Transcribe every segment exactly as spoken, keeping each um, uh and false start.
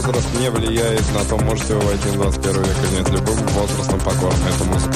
возраст не влияет на то, можете вы войти в двадцать первый век или нет. Любым возрастом покорна эта музыка.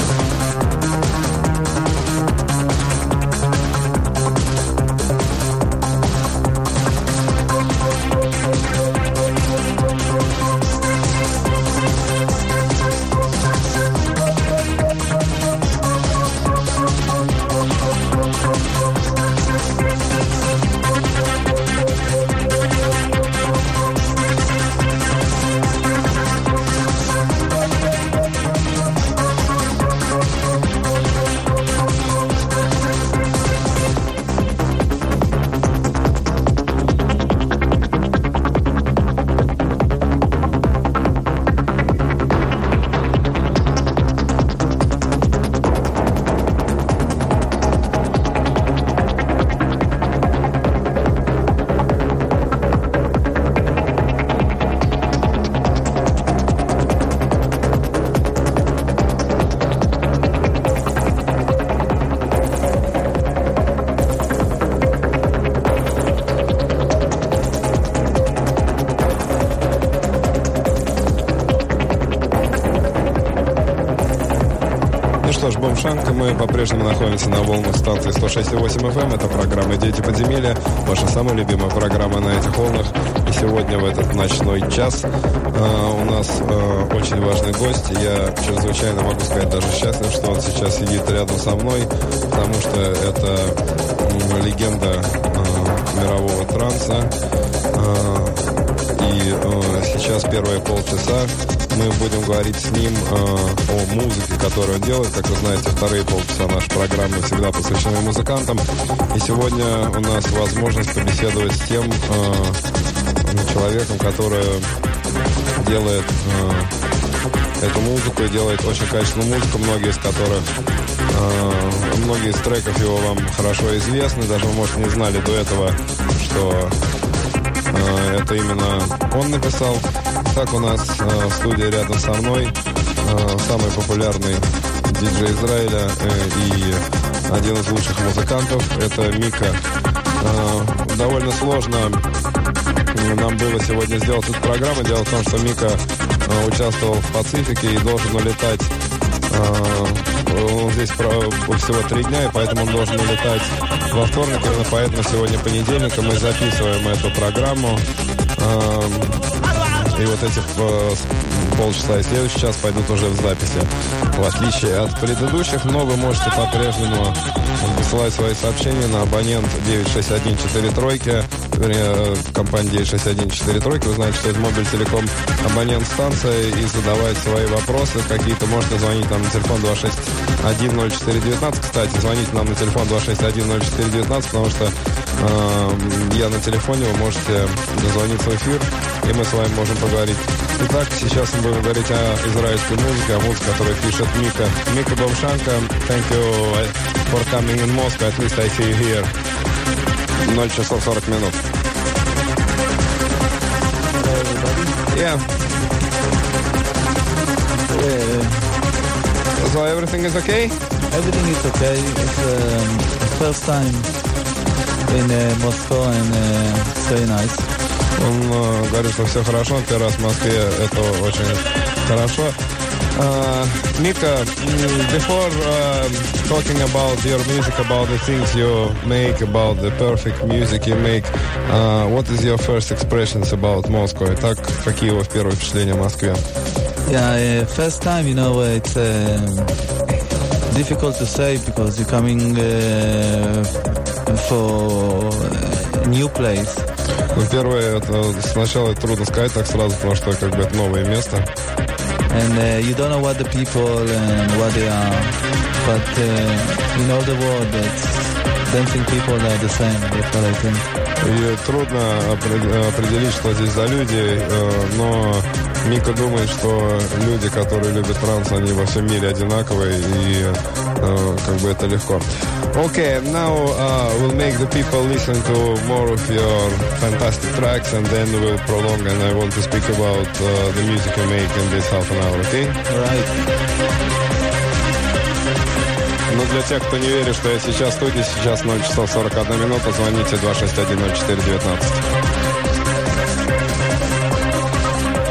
Мы по-прежнему находимся на волнах станции сто шесть и восемь эф эм. Это программа «Дети подземелья», ваша самая любимая программа на этих волнах. И сегодня в этот ночной час э, у нас э, очень важный гость. Я чрезвычайно, могу сказать, даже счастлив, что он сейчас сидит рядом со мной, потому что это э, легенда э, мирового транса. Э, и э, сейчас первые полчаса мы будем говорить с ним э, о музыке, которую он делает. Как вы знаете, вторые полчаса нашей программы всегда посвящены музыкантам. И сегодня у нас возможность побеседовать с тем э, человеком, который делает э, эту музыку и делает очень качественную музыку, многие из которых, э, многие из треков его вам хорошо известны. Даже вы, может, не знали до этого, что э, это именно он написал. Так, у нас э, студия рядом со мной, э, самый популярный диджей Израиля э, и один из лучших музыкантов, это Мика. Э, довольно сложно нам было сегодня сделать эту программу. Дело в том, что Мика э, участвовал в Пацифике и должен улетать. Э, он здесь про, всего три дня, и поэтому он должен улетать во вторник. Именно поэтому сегодня понедельник, и мы записываем эту программу. Э, И вот этих э, полчаса и следующий час пойдут уже в записи. В отличие от предыдущих, но вы можете по-прежнему высылать свои сообщения на абонент девять шесть один четыре тройки, вернее, компания девять шесть один четыре тройки. Вы знаете, что это Мобиль Телеком абонент станции, и задавать свои вопросы какие-то. Можете звонить нам на телефон два шесть один ноль четыре девятнадцать. Кстати, звоните нам на телефон два шесть один ноль четыре девятнадцать, потому что э, я на телефоне, вы можете дозвониться в эфир, и мы с вами можем поговорить. Итак, сейчас мы будем говорить о израильской музыке, о музыке, которую пишет Мика. Мика Бомшанка, thank you for coming in Moscow, at least I see you here. ноль часов сорок минут. Hello, everybody. Yeah. Yeah. So everything is okay? Everything is okay. It's um, the first time in uh, Moscow, and uh, it's very nice. Он э, говорит, что все хорошо. Первый раз в Москве, это очень хорошо. Mika, uh, before uh, talking about your music, about the things you make, about the perfect music you make, uh, what is your first expressions about Moscow? Итак, какие его первые впечатления о Москве? Yeah, uh, first time, you know, it's uh, difficult to say because you're coming uh, for a new place. Ну, первое, это сначала трудно сказать так сразу, потому что как бы это новое место. And uh, you don't know what the people and what they are, but uh, in all the world, dancing people are the same. That's what I think. И трудно определить, что здесь за люди, но Мика думает, что люди, которые любят транс, они во всем мире одинаковые, и как бы это легко. Okay, now uh, we'll make the people listen to more of your fantastic tracks, and then we'll prolong, and I want to speak about uh, the music you make in this half an hour, okay? All right. Но для тех, кто не верит, что я сейчас в студии, сейчас ноль часов сорок одна минута, звоните два шесть один ноль четыре девятнадцать.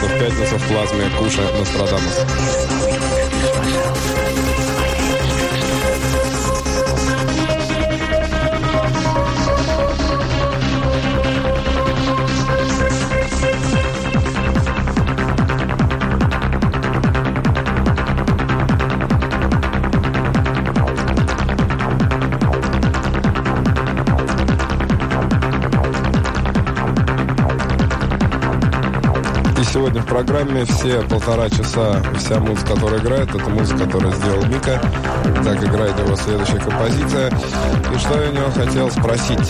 в пятницу в плазме Куша Нострадамус. Сегодня в программе все полтора часа, вся музыка, которая играет, это музыка, которую сделал Мика. Так играет его следующая композиция. И что я у него хотел спросить?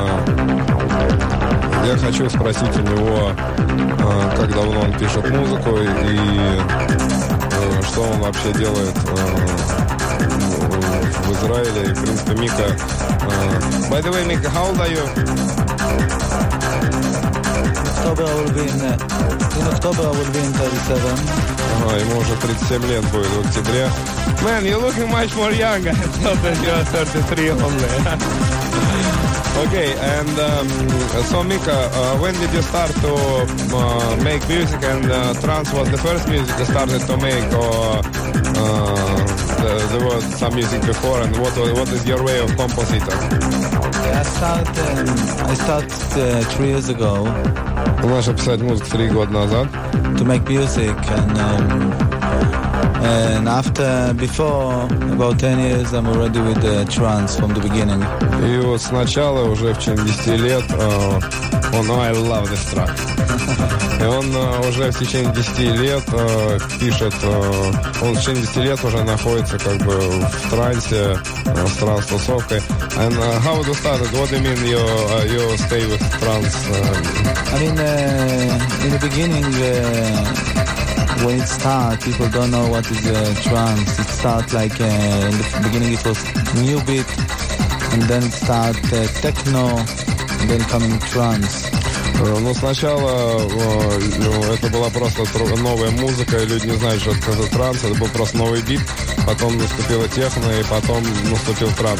Я хочу спросить у него, как давно он пишет музыку и что он вообще делает в Израиле. И, в принципе, Мика... By the way, Mika, how old are you? October I will be in, uh, in October I will be in thirty-seven. Ага, ему уже тридцать семь лет будет в октябре. Man, you're looking much more young. I thought that you're thirty-three only. Okay, and um, so Mika, uh, when did you start to uh, make music? And uh, trance was the first music you started to make, or uh, the, there was some music before? And what what is your way of compositor? I started, um, I started uh, three years ago. Он начал писать музыку три года назад. To make music, and um, and after before about ten years I'm already with the trance from the beginning. И вот сначала уже в течение десяти лет uh, он oh, I love this track. И он uh, уже в течение десяти лет uh, пишет, uh, он в течение десяти лет уже находится как бы в трансе, uh, с транс-тусовкой. And uh, how you started? What do you mean you, uh, you stay with trance? Uh, I mean, uh, in the beginning, uh, when it starts, people don't know what is uh, trance. It starts like, uh, in the beginning it was new beat, and then it start uh, techno, and then coming trance. Ну, сначала э, это была просто новая музыка, и люди не знали, что это за транс, это был просто новый бит, потом наступила техно, и потом наступил транс.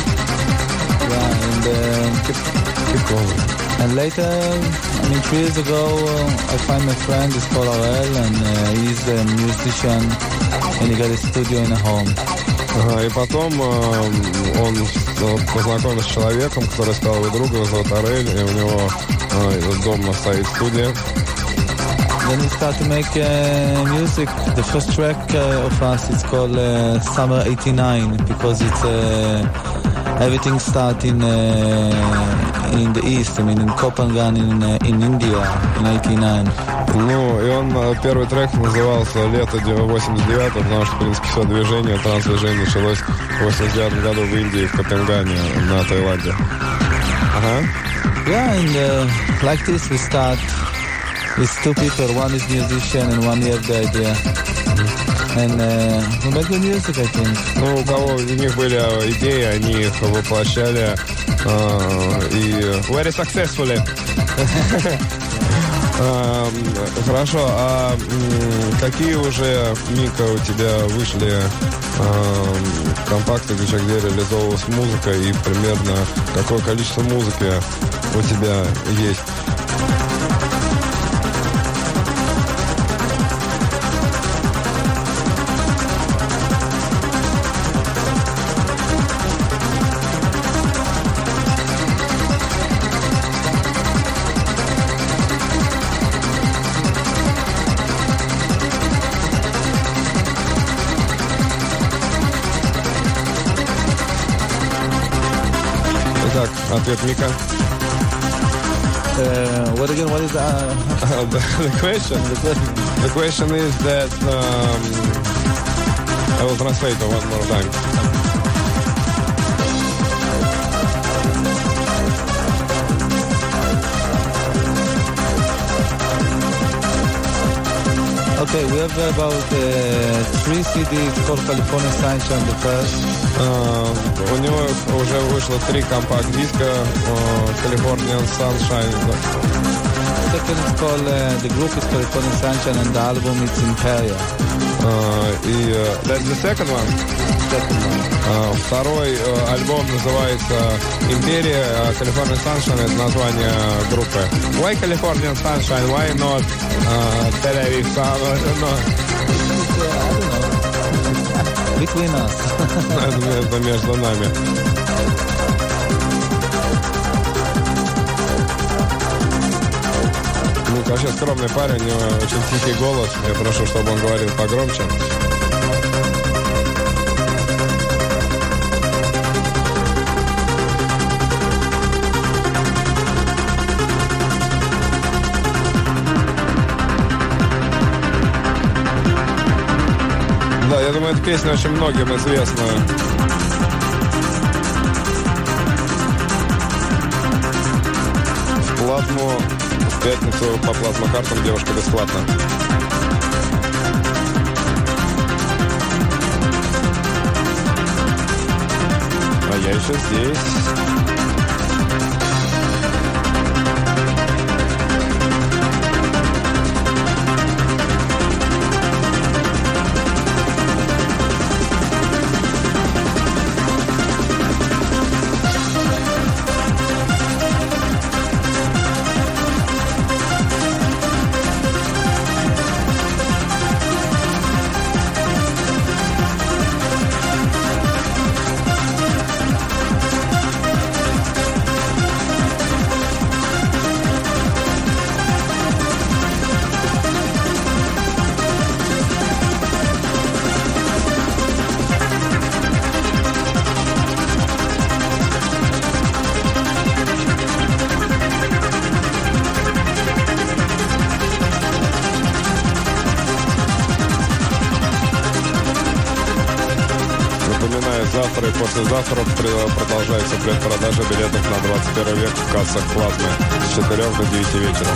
Yeah, and, uh, keep, keep going. And later, I mean, three years ago, uh, I find my friend, he's called Arel, and uh, he's a musician, and he got a studio in a home. Ага, и потом э, он познакомился с человеком, который стал его другом, его зовут Арель, и у него э, дома стоит студия. Then we start to make uh, music. The first track uh, of us is called uh, Summer eighty-nine, because it's uh, everything starts in uh, in the east. I mean, in Kopangan, in uh, in India, in eighty-nine. Ну, и он, первый трек назывался «Лето восемьдесят девятого», потому что, в принципе, все движение, транс-движение началось в восемьдесят девятом году в Индии, в Копенгагене, на Таиланде. Ага. Yeah, and uh, like this we start with two people. One is musician and one have the idea. And uh, we make the music, I think. Ну, у кого у них были идеи, они их воплощали. Uh, и very successfully. Uh, хорошо, а um, какие уже, Мика, у тебя вышли uh, компакты, где реализовывалась музыка, и примерно какое количество музыки у тебя есть? Ответ Мика. Uh, what again? What is uh, the, the question? The question. The question is that um, I will translate it one more time. Okay, we have about uh, three C Ds called California Sunshine, the first. Uh, у него уже вышло три компакт-диска uh, California Sunshine. The second is called, uh, the group is California Sunshine, and the album is Imperia. Uh, и uh, that's the second one? Second one. Uh, второй uh, альбом называется «Империя», uh, California Sunshine — это название группы. Why California Sunshine? Why not uh, Tel Aviv Sun? No. Between us. Это между нами. Ну, вообще скромный парень, у него очень тихий голос. Я прошу, чтобы он говорил погромче. Да, я думаю, эта песня очень многим известна. В плазму в пятницу по плазмокартам девушка бесплатно. А я еще здесь. Завтра и послезавтра продолжается предпродажа билетов на двадцать первый век в кассах плазмы с четырёх до девяти вечера.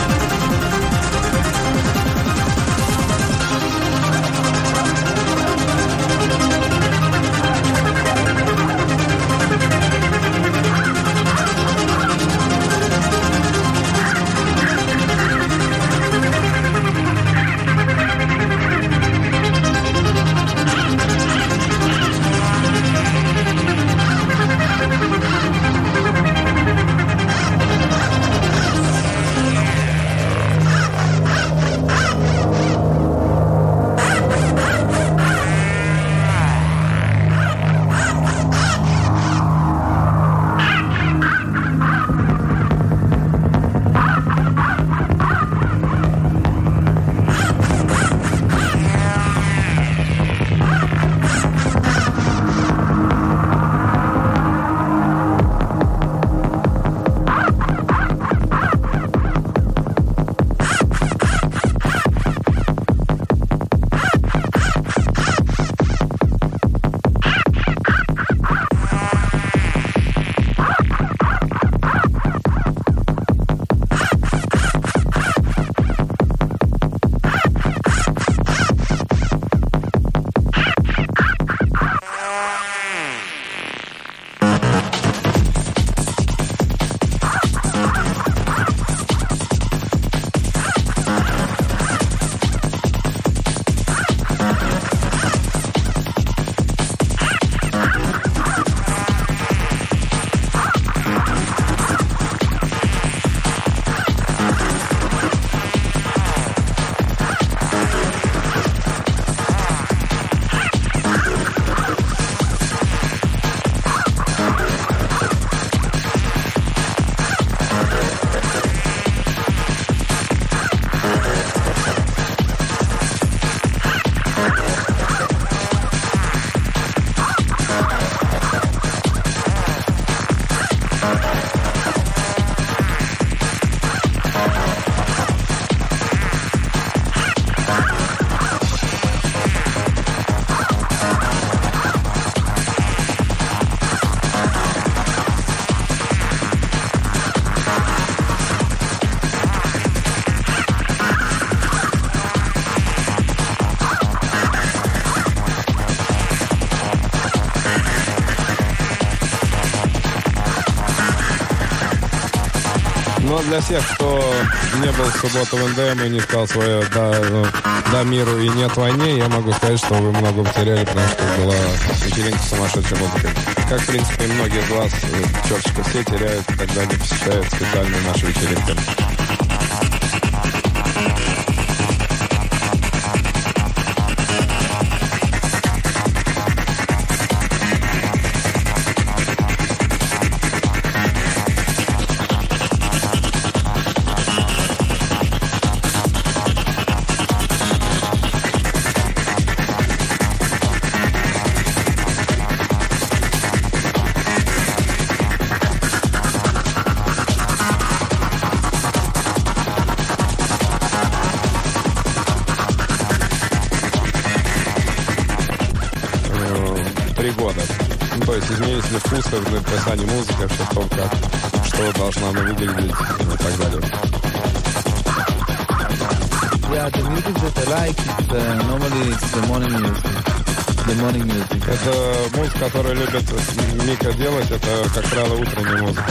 для всех, кто не был в субботу в эн дэ эм и не сказал свое «да, да миру и нет войне», я могу сказать, что вы много потеряли, потому что была вечеринка с сумасшедшей музыкой. Как, в принципе, многие из вас, черточка, все теряют, когда не посещают специальные наши вечеринки. Изменились ли вкусы в написании музыки, вообще в том, как, что должна она выглядеть и так далее. Yeah, the music that I like is uh, normally it's the morning music. The morning music. Это музыка, которую любит Мика делать, это, как правило, утренняя музыка.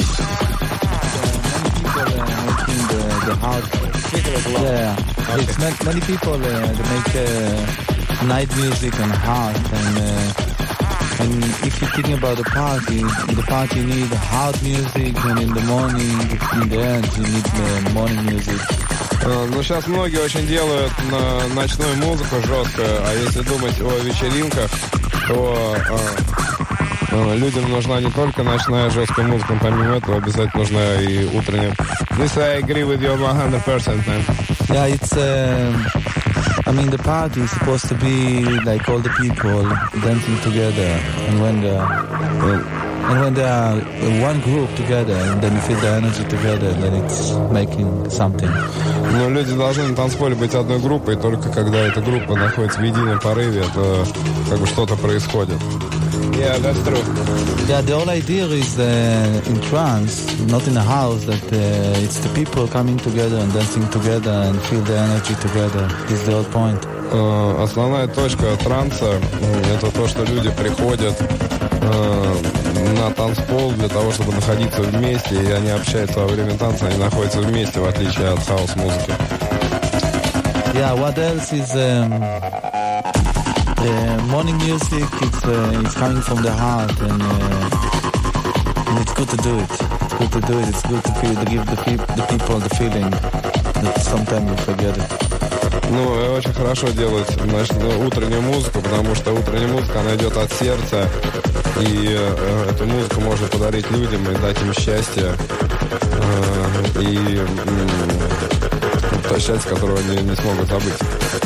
Yeah, it's not, many people uh, they make uh, night music and hard and. Uh, And if you're thinking about the party, the party need hard music, and in the morning, in the end, you need the morning music. Ну, сейчас многие очень делают на ночную музыку жесткую, а если думать о вечеринках, то а, людям нужна не только ночная жесткая музыка, помимо этого обязательно нужна и утренняя. This I agree with you one hundred percent, man. Yeah, it's... Uh, I mean, the party is supposed to be like all the people dancing together, and when they are, and when they are in one group together, and then you feel the energy together, then it's making something. Но люди должны на танцполе быть одной группой, и только когда эта группа находится в едином порыве, то как бы что-то происходит. Yeah, that's true. Yeah, the whole idea is uh, in trance, not in a house, that uh, it's the people coming together and dancing together and feel the energy together. This is the whole point. Uh, основная точка транса – это то, что люди приходят uh, на танцпол для того, чтобы находиться вместе, и они общаются во время танца, они находятся вместе, в отличие от хаус-музыки. Yeah, what else is... Um, Uh, morning music, it's, uh, it's coming from the heart, and, uh, and it's good to do it. It's good to do it. It's good to feel, to give the, peop- the people the feeling that sometimes we forget it. Ну, очень хорошо делать значит, утреннюю музыку, потому что утренняя музыка, она идет от сердца, и э, эту музыку можно подарить людям и дать им счастье, э, и э, то счастье, которого они не смогут забыть.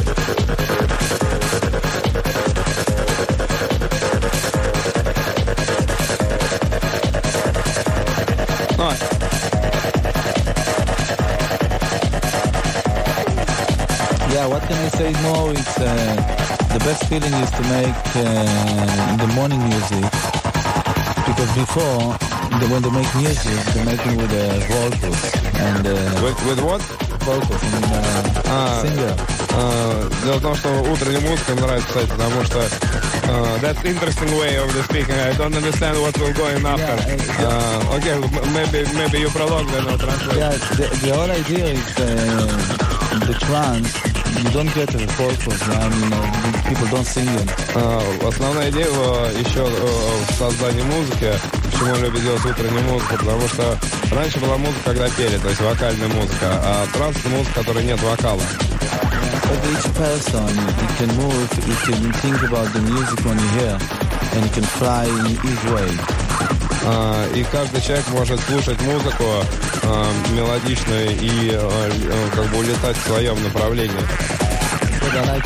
Yeah, what can I say more? It's uh, the best feeling is to make uh, the morning music, because before the, when they make music, they're making with a uh, vocals and uh, with, with what? Vocals, I mean, uh, а, singer. А, дело в том, что утренняя музыка мне нравится, кстати, потому что uh, that's interesting way of the speaking. I don't understand what will go in after. Yeah, uh, okay, maybe maybe you prolong then or translate. Yeah, the, the whole idea is uh, the trance. You don't get the vocals, I mean, uh, people don't sing them. Uh, основная идея еще uh, в создании музыки, почему я люблю делать утреннюю музыку, потому что раньше была музыка, когда пели, то есть вокальная музыка, а транс — это музыка, в которой нет вокала. But each person, you can move, you can think about the music when you hear, and you can fly in his way. Uh, и каждый человек может слушать музыку uh, мелодичную и uh, uh, как бы улетать в своем направлении. Like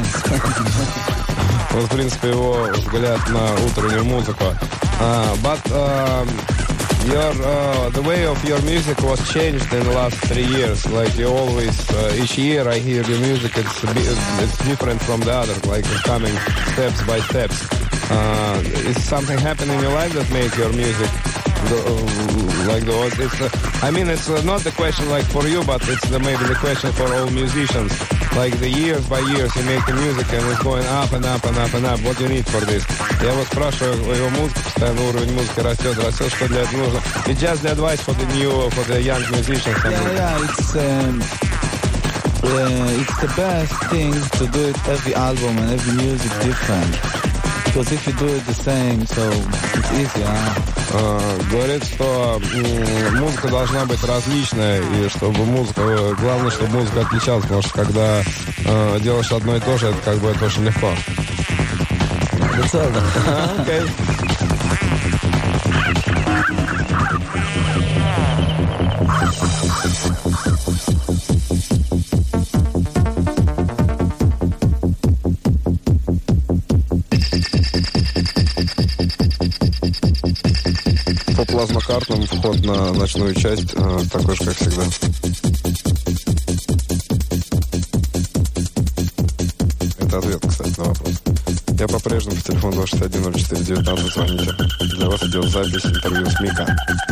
вот, в принципе, его взгляд на утреннюю музыку. Uh, but uh, your uh, the way of your music was changed in the last three years. Like you always, uh, each year I hear your music. It's it's different from the other. Like it's coming steps by steps. Uh, is something happening in your life that make your music the, uh, like the it's uh, I mean it's uh, not the question like for you, but it's the, maybe the question for all musicians. Like the years by years you make the music and it's going up and up and up and up. What do you need for this? Я вот спрашиваю его музыку, постоянно уровень музыки растет, растет, что для этого нужно. It's just the advice for the new, for the young musicians. Yeah, yeah, it's um, uh, it's the best thing to do it every album and every music different. Because if you do it the same, so it's easier. Uh, говорит, что м, музыка должна быть различная, и чтобы музыка, главное, чтобы музыка отличалась, потому что когда uh, делаешь одно и то же, это как бы это очень легко. That's all. Okay. По плазмокартам вход на ночную часть э, такой же, как всегда. Это ответ, кстати, на вопрос. Я по-прежнему по телефону два шесть один ноль четыре девятнадцать звоните. Для вас идет запись интервью с Мика.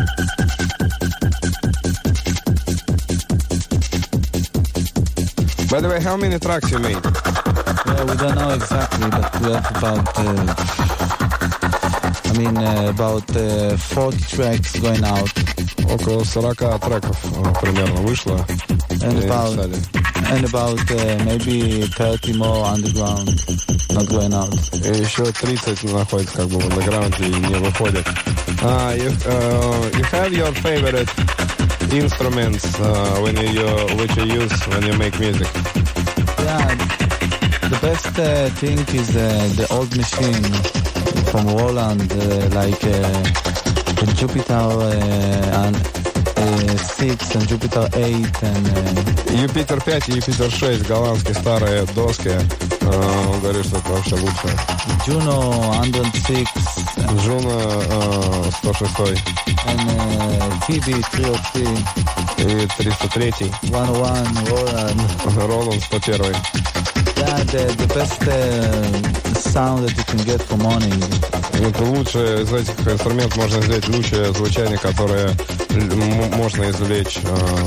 By the way, how many tracks you made? Yeah, we don't know exactly, but we have about... Uh, I mean, uh, about uh, forty tracks going out. Около сорока треков примерно вышло. And about, and about uh, maybe thirty more underground, not going out. И еще тридцать находится как бы в андеграунде и не выходит. Uh, you, uh, you have your favorite instruments uh, when you, which you use when you make music? Yeah, the best uh, thing is uh, the old machine from Roland, uh, like uh, the Jupiter uh, and uh, six and Jupiter eight and... Uh, Юпитер пять и Юпитер шесть, голландские старые доски. Uh, он говорит, что это вообще лучше. Juno one oh six. Juno uh, сто шесть. And uh, T B three oh three. И триста три. one oh one, Roland. Roland сто один. Yeah, the, the best uh, sound that you can get for morning. Это лучшее из этих инструментов можно сделать лучшее звучание, которое можно извлечь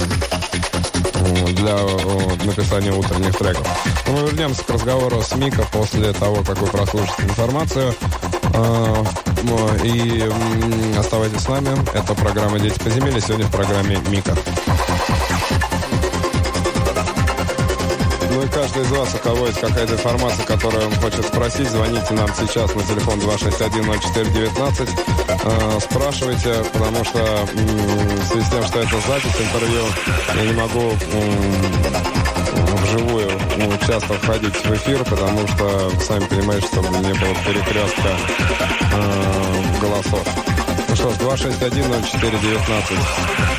э, для э, написания утренних треков. Но мы вернемся к разговору с Мика после того, как вы прослушаете информацию. Э, и э, оставайтесь с нами. Это программа «Дети подземелья». Сегодня в программе Мика. Ну и каждый из вас, у кого есть какая-то информация, которую он хочет спросить, звоните нам сейчас на телефон два шесть один ноль четыре девятнадцать. Э, спрашивайте, потому что м- в связи с тем, что это запись интервью, я не могу м- вживую м- часто входить в эфир, потому что, сами понимаете, чтобы не было перекрестка э, голосов. Ну что ж, два шесть один ноль четыре девятнадцать.